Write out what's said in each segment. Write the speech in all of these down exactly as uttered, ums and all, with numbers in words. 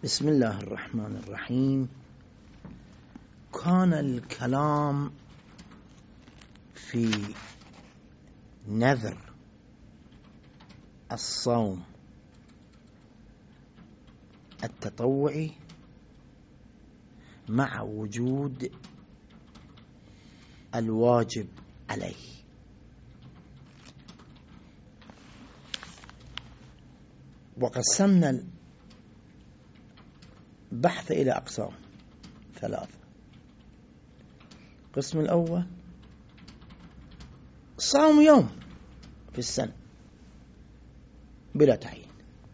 بسم الله الرحمن الرحيم. كان الكلام في نذر الصوم التطوعي مع وجود الواجب عليه. وقسمنا البحث إلى أقسام ثلاثة. القسم الأول صوم يوم في السنة بلا تعيين.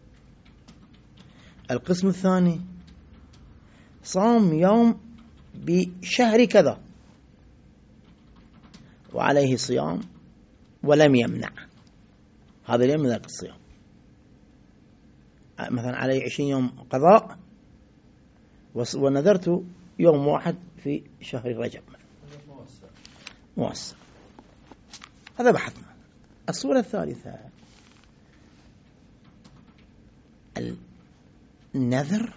القسم الثاني صوم يوم بشهر كذا وعليه صيام ولم يمنع هذا اليوم من ذلك الصيام، مثلا عليه عشرين يوم قضاء ونذرت يوم واحد في شهر رجب موسع. هذا بحثنا. الصورة الثالثة النذر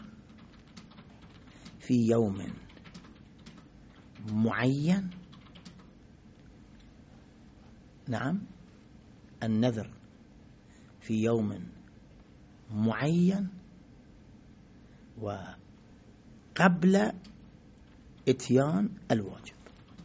في يوم معين. نعم، النذر في يوم معين وقبل إتيان الواجب.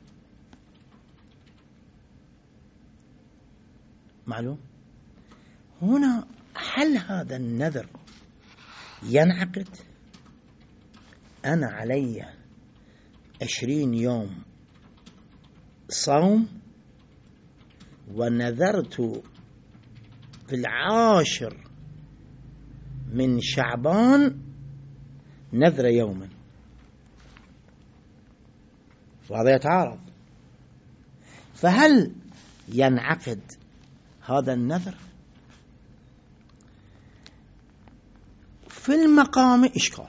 معلوم؟ هنا هل هذا النذر ينعقد؟ أنا علي عشرين يوم صوم ونذرت في العاشر من شعبان نذر يوما، وهذا يتعارض. فهل ينعقد هذا النذر؟ في المقام إشكال.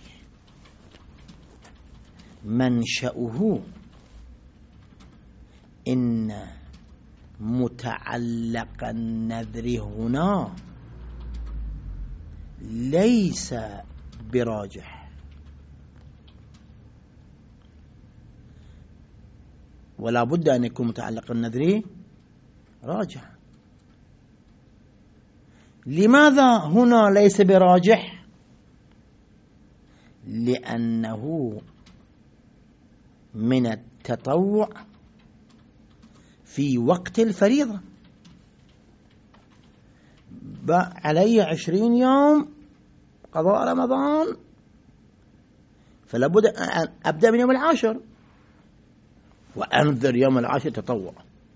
منشأه إن متعلق النذر هنا ليس براجح، ولا بد أن يكون متعلق النذر راجح. لماذا هنا ليس براجح؟ لأنه من التطوع في وقت الفريضة. علي عشرين يوم قضاء رمضان، فلا بد أن أبدأ من يوم العاشر وأنذر يوم العاشر تطوع.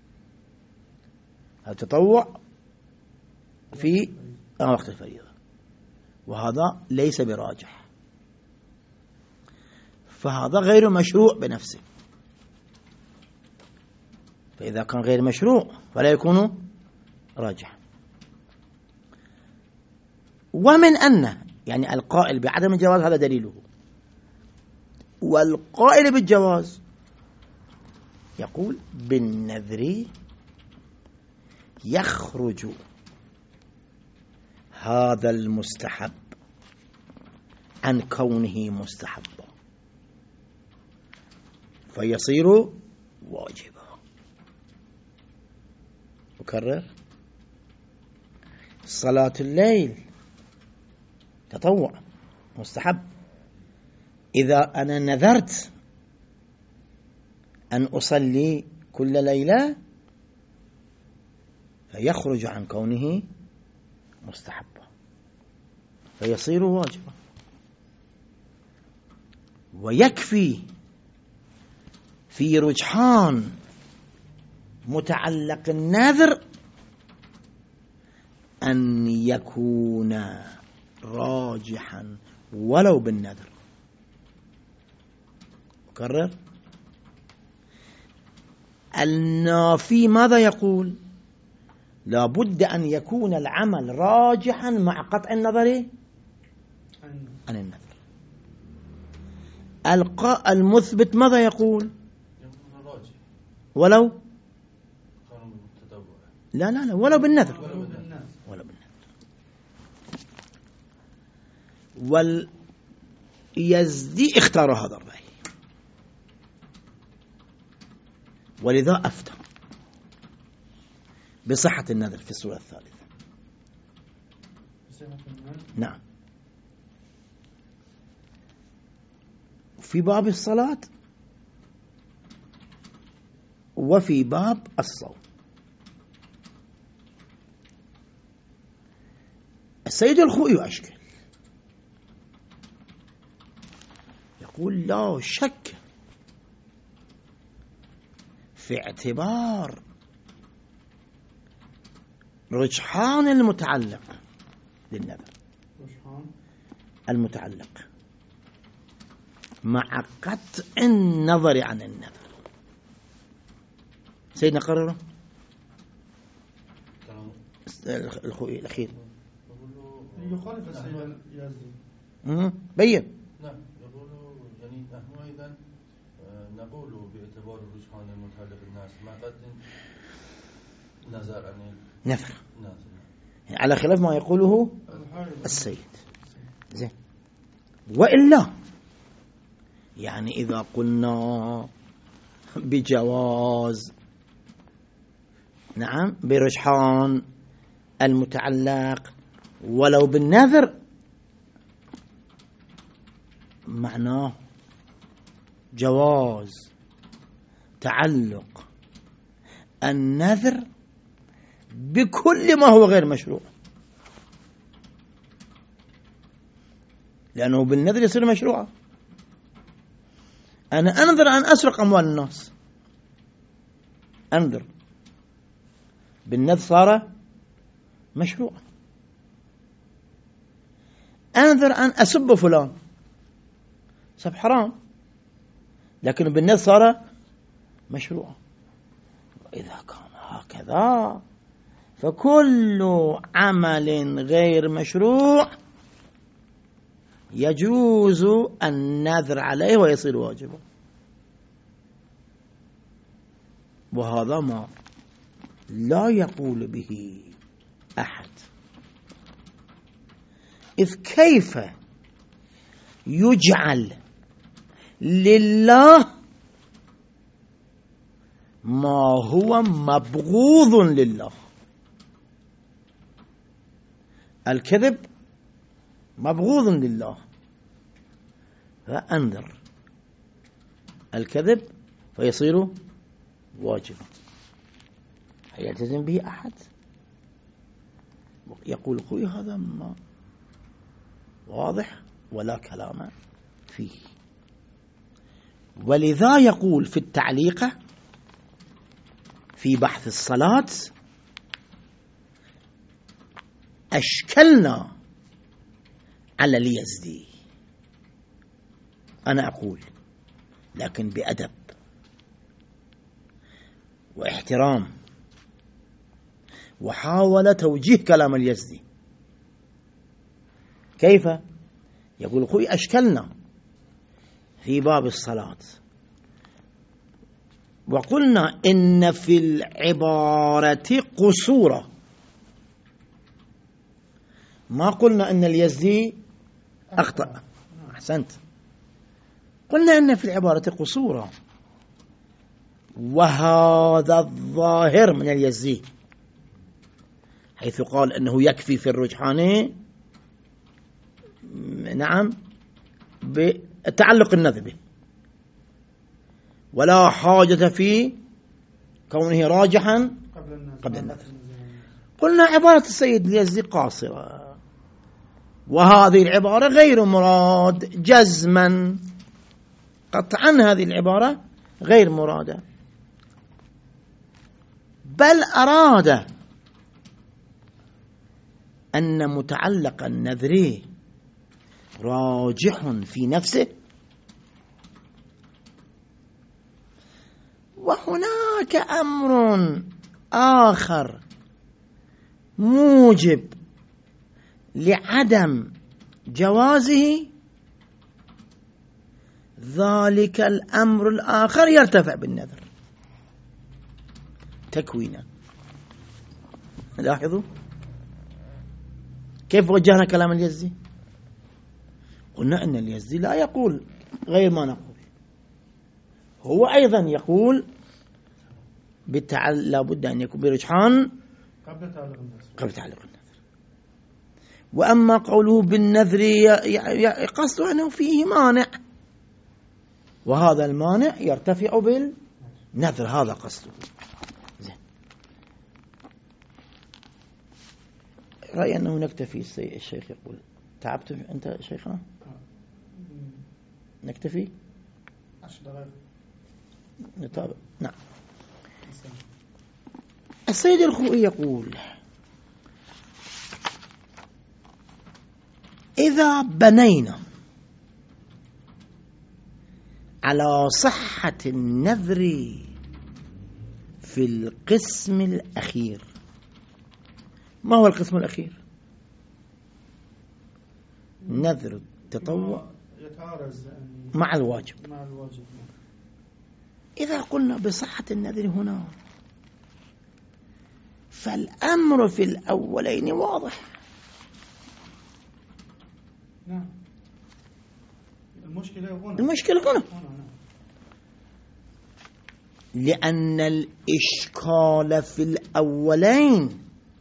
التطوع في وقت الفريضة، وهذا ليس براجح، فهذا غير مشروع بنفسه. فإذا كان غير مشروع فلا يكون راجح. ومن أن يعني القائل بعدم الجواز هذا دليله، والقائل بالجواز يقول بالنذر يخرج هذا المستحب عن كونه مستحبا فيصير واجبا. أكرر: صلاة الليل تطوع مستحب، إذا أنا نذرت أن أصلي كل ليلة فيخرج عن كونه مستحبا فيصير واجبا. ويكفي في رجحان متعلق النذر أن يكون راجحا ولو بالنذر. أكرر: النافي ماذا يقول؟ لا بد أن يكون العمل راجحا مع قطع النظر عن النذر. القاء المثبت ماذا يقول؟ ولو لا لا لا ولو بالنذر ولو بالنذر. يزدي اختار هذا الرأي، ولذا أفتى بصحة النذر في الصورة الثالثة. نعم. في باب الصلاة وفي باب الصوم. السيد الخوئي أشكل يقول لا شك في اعتبار رجحان المتعلق للنذر، المتعلق مع قطع النظر عن النذر. سيدنا قرره الخوئي الأخير يخالف السيد اليزدي. بين. نعم يقول يعني نحن أيضا نقول باعتبار الرجحان المتعلق بالناس ما قد نظر عن النذر، يعني على خلاف ما يقوله السيد. زين. وإلا يعني إذا قلنا بجواز نعم برجحان المتعلق ولو بالنذر، معناه جواز تعلق النذر بكل ما هو غير مشروع، لأنه بالنذر يصير مشروعا. أنا أنذر أن أسرق أموال الناس، أنذر، بالنذر صار مشروعا. أنذر أن أسب فلان، سب حرام، لكن بالنذر صار مشروعا. وإذا كان هكذا فكل عمل غير مشروع يجوز النذر عليه ويصير واجبا، وهذا ما لا يقول به أحد. إذ كيف يجعل لله ما هو مبغوض لله؟ الكذب مبغوض لله فأنذر الكذب فيصير واجبا، هل يلتزم به أحد؟ يقول أخوي هذا ما واضح ولا كلام فيه. ولذا يقول في التعليق في بحث الصلاة أشكلنا على اليزدي. أنا أقول لكن بأدب واحترام، وحاول توجيه كلام اليزدي. كيف؟ يقول أخوي أشكلنا في باب الصلاة وقلنا إن في العبارة قصورا، ما قلنا إن اليزدي أخطأ، أحسنت، قلنا إن في العبارة قصورا، وهذا الظاهر من اليزدي حيث قال أنه يكفي في الرجحان نعم بتعلق النذر به ولا حاجة في كونه راجحا قبل النذر. قلنا عبارة السيد اليزدي قاصرة، وهذه العبارة غير مراد جزما، قطعا هذه العبارة غير مرادة، بل أراد أن متعلق النذر راجح في نفسه، وهناك أمر آخر موجب لعدم جوازه، ذلك الأمر الآخر يرتفع بالنذر تكوينا. لاحظوا كيف وجهنا كلام اليزدي، قلنا أن اليزدي لا يقول غير ما نقول، هو أيضا يقول بالتعل... لابد أن يكون برجحان قبل تعلق النذر قبل تعلق النذر. وأما قوله بالنذر قصد أنه فيه مانع، وهذا المانع يرتفع بالنذر، هذا قصده. زين، رأي أنه نكتفي. الشيخ يقول تعبت أنت شيخنا؟ نكتفي عشر دقائق نتابع. نعم. السيد الخوئي يقول إذا بنينا على صحة النذر في القسم الأخير. ما هو القسم الأخير؟ نذر التطوع يتعارض مع الواجب. مع الواجب. إذا قلنا بصحة النذر هنا فالأمر في الأولين واضح. نعم. المشكلة هنا. المشكلة هنا. هنا. لأن الإشكال في الأولين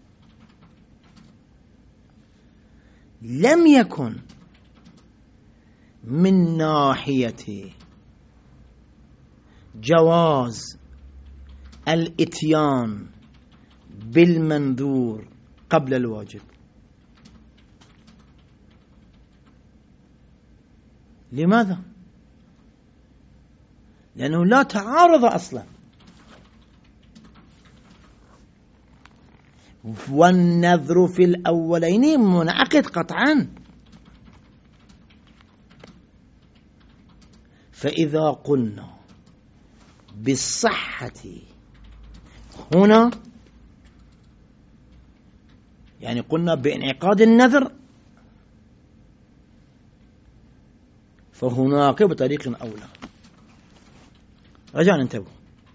لم يكن من ناحية جواز الإتيان بالمنذور قبل الواجب. لماذا؟ لأنه لا تعارض أصلا، والنذر في الأولين منعقد قطعا. فإذا قلنا بالصحة هنا يعني قلنا بانعقاد النذر، فهناك بطريق أولى. رجعنا ننتبه،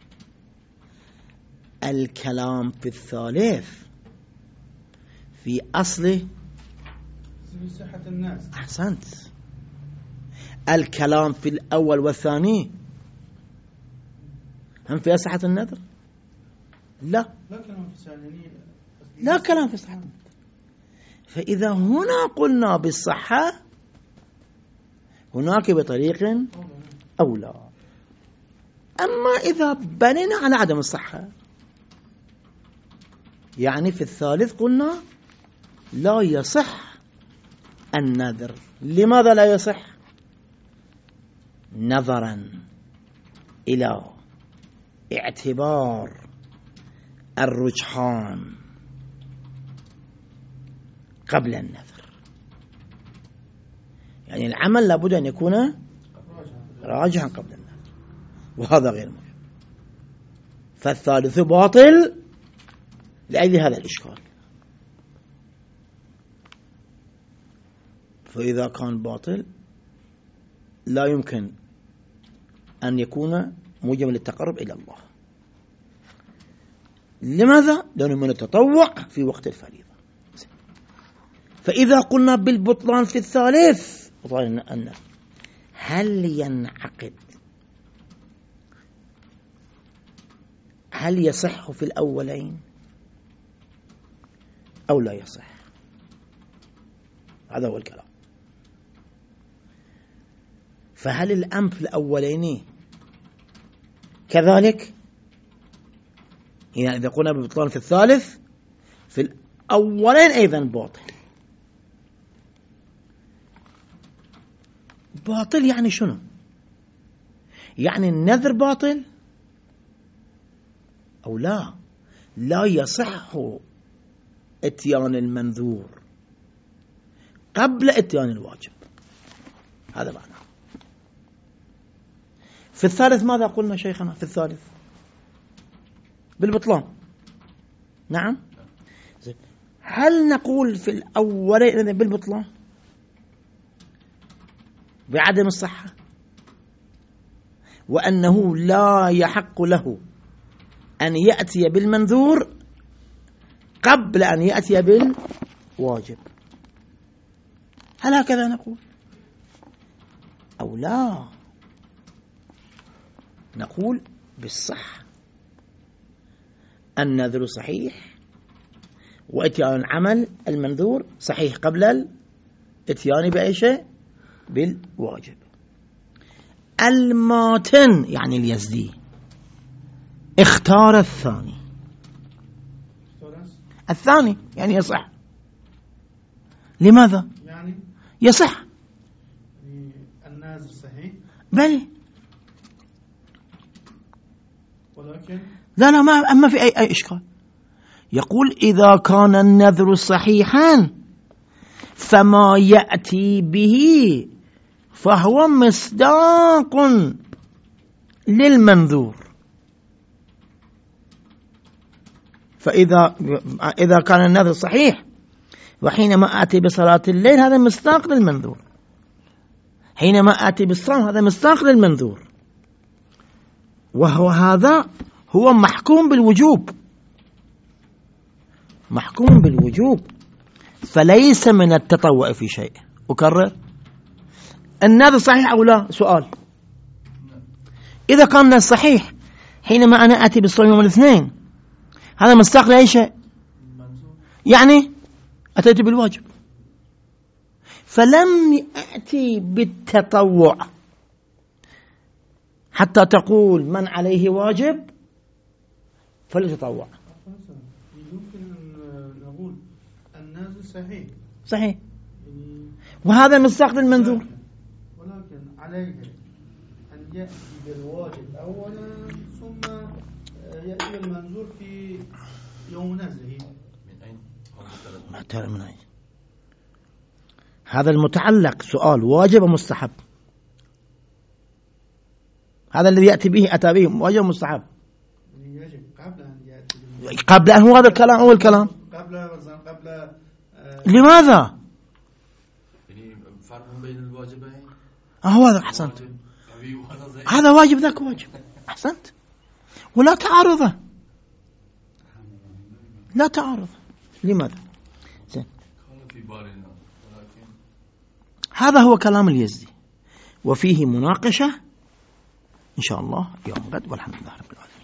الكلام في الثالث في أصله في صحة الناس. أحسنت. الكلام في الأول والثاني هم في صحة النذر؟ لا، لا كلام في الثاني. لا كلام في صحة النذر. فإذا هنا قلنا بالصحة هناك بطريق أولى. أما إذا بنينا على عدم الصحة يعني في الثالث قلنا لا يصح النذر. لماذا لا يصح؟ نظرا إلى اعتبار الرجحان قبل النذر. يعني العمل لابد أن يكون راجحا قبل النذر، وهذا غير مهم. فالثالث باطل لأجل هذا الإشكال. فإذا كان باطل لا يمكن أن يكون موجبا للتقرب إلى الله. لماذا؟ لأنه من التطوع في وقت الفريضة. فإذا قلنا بالبطلان في الثالث أن هل ينعقد، هل يصح في الأولين أو لا يصح؟ هذا هو الكلام. فهل الأمر في الأولين كذلك؟ يعني إذا قلنا ببطلان في الثالث في الأولين أيضا باطل. باطل يعني شنو؟ يعني النذر باطل أو لا؟ لا يصح اتيان المنذور قبل اتيان الواجب. هذا معنى. في الثالث ماذا قلنا شيخنا؟ في الثالث بالبطلان. نعم. هل نقول في الأولين بالبطلان بعدم الصحة وأنه لا يحق له أن يأتي بالمنذور قبل أن يأتي بالواجب؟ هل هكذا نقول؟ أو لا؟ نقول بالصح النذر صحيح، وإتيان العمل المنذور صحيح قبل الإتيان بأي شيء؟ بالواجب. الماتن يعني اليزدي اختار الثاني، الثاني يعني يصح. لماذا؟ يعني يصح يعني النازل صحيح، بل ولكن لا لا ما ما في أي, أي إشكال. يقول إذا كان النذر صحيحا فما يأتي به فهو مصداق للمنذور. فإذا إذا كان النذر صحيح وحينما آتي بصلاة الليل هذا مصداق للمنذور، حينما آتي بالصوم هذا مصداق للمنذور، وهو هذا هو محكوم بالوجوب، محكوم بالوجوب، فليس من التطوع في شيء. أكرر، النذر صحيح أو لا؟ سؤال. إذا كان النذر صحيح حينما أنا آتي بالصوم يوم الاثنين هذا مصداق لأي شيء، يعني أتيت بالواجب، فلم يأتي بالتطوع حتى تقول من عليه واجب فليتطوع. يمكن أن نقول النازل صحيح صحيح، وهذا مصداق للمنذور، ولكن عليه أن يأتي بالواجب أولا ثم يأتي بالمنذور في يوم نزله. من أين؟ ما ترى من أين؟ هذا المتعلق سؤال واجب ومستحب، هذا الذي يأتي به أتى به واجب ومستحب يجب قبل أن يأتي قبل أن هو هذا الكلام أول كلام قبل قبل آه لماذا؟ يعني فرق بين الواجبين. هو هذا أحسنت، هذا واجب ذاك واجب، أحسنت، ولا تعارضه، لا تعارض. لماذا؟ زين، هذا هو كلام اليزدي، وفيه مناقشة إن شاء الله يوم غد، والحمد لله رب العالمين.